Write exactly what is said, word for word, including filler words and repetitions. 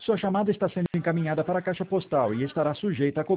Sua chamada está sendo encaminhada para a caixa postal e estará sujeita a